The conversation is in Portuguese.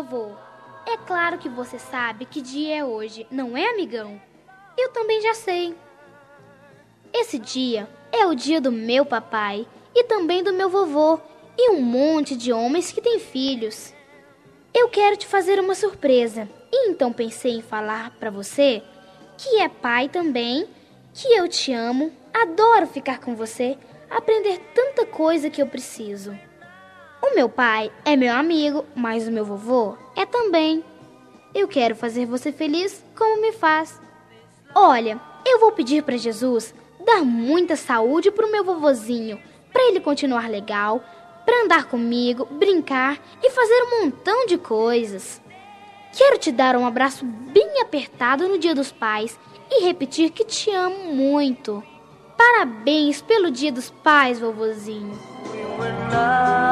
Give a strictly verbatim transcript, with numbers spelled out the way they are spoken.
vovô. É claro que você sabe que dia é hoje, não é, amigão? Eu também já sei. Esse dia é o dia do meu papai e também do meu vovô e um monte de homens que têm filhos. Eu quero te fazer uma surpresa e então pensei em falar para você, que é pai também, que eu te amo, adoro ficar com você, aprender tanta coisa que eu preciso. O meu pai é meu amigo, mas o meu vovô é também. Eu quero fazer você feliz como me faz. Olha, eu vou pedir para Jesus dar muita saúde pro meu vovozinho, para ele continuar legal, para andar comigo, brincar e fazer um montão de coisas. Quero te dar um abraço bem apertado no Dia dos Pais e repetir que te amo muito. Parabéns pelo Dia dos Pais, vovozinho.